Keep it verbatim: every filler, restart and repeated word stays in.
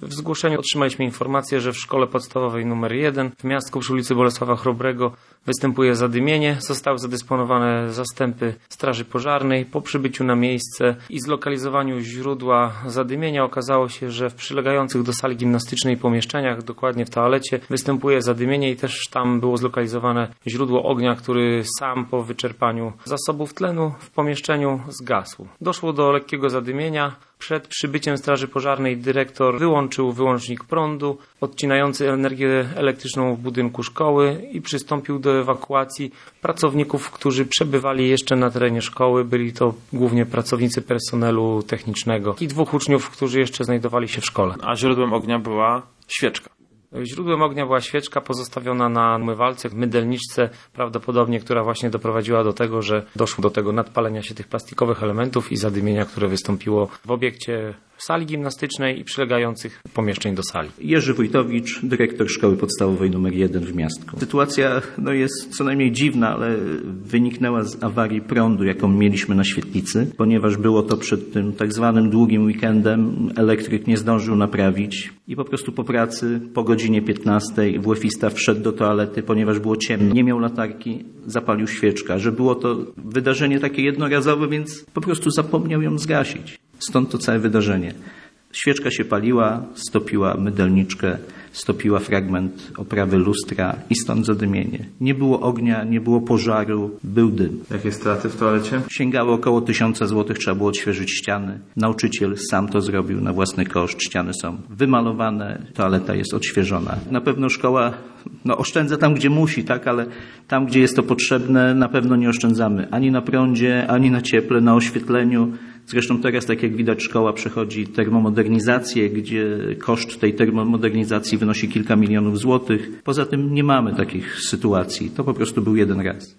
W zgłoszeniu otrzymaliśmy informację, że w szkole podstawowej numer jeden w Miastku przy ulicy Bolesława Chrobrego występuje zadymienie. Zostały zadysponowane zastępy Straży Pożarnej. Po przybyciu na miejsce i zlokalizowaniu źródła zadymienia okazało się, że w przylegających do sali gimnastycznej pomieszczeniach, dokładnie w toalecie, występuje zadymienie i też tam było zlokalizowane źródło ognia, który sam po wyczerpaniu zasobów tlenu w pomieszczeniu zgasł. Doszło do lekkiego zadymienia. Przed przybyciem Straży Pożarnej dyrektor wyłączył wyłącznik prądu odcinający energię elektryczną w budynku szkoły i przystąpił do ewakuacji pracowników, którzy przebywali jeszcze na terenie szkoły. Byli to głównie pracownicy personelu technicznego i dwóch uczniów, którzy jeszcze znajdowali się w szkole. A źródłem ognia była świeczka. Źródłem ognia była świeczka pozostawiona na umywalce, mydelniczce, prawdopodobnie, która właśnie doprowadziła do tego, że doszło do tego nadpalenia się tych plastikowych elementów i zadymienia, które wystąpiło w obiekcie sali gimnastycznej i przylegających pomieszczeń do sali. Jerzy Wójtowicz, dyrektor szkoły podstawowej numer jeden w Miastku. Sytuacja no, jest co najmniej dziwna, ale wyniknęła z awarii prądu, jaką mieliśmy na świetlicy, ponieważ było to przed tym tak zwanym długim weekendem. Elektryk nie zdążył naprawić i po prostu po pracy, po godzinie piętnastej WF-ista wszedł do toalety, ponieważ było ciemno. Nie miał latarki, zapalił świeczkę. Że było to wydarzenie takie jednorazowe, więc po prostu zapomniał ją zgasić. Stąd to całe wydarzenie. Świeczka się paliła, stopiła mydelniczkę, stopiła fragment oprawy lustra i stąd zadymienie. Nie było ognia, nie było pożaru, był dym. Jakie straty w toalecie? Sięgało około tysiąca złotych, trzeba było odświeżyć ściany. Nauczyciel sam to zrobił na własny koszt. Ściany są wymalowane, toaleta jest odświeżona. Na pewno szkoła no, oszczędza tam, gdzie musi, tak, ale tam, gdzie jest to potrzebne, na pewno nie oszczędzamy ani na prądzie, ani na cieple, na oświetleniu. Zresztą teraz, tak jak widać, szkoła przechodzi termomodernizację, gdzie koszt tej termomodernizacji wynosi kilka milionów złotych. Poza tym nie mamy takich sytuacji. To po prostu był jeden raz.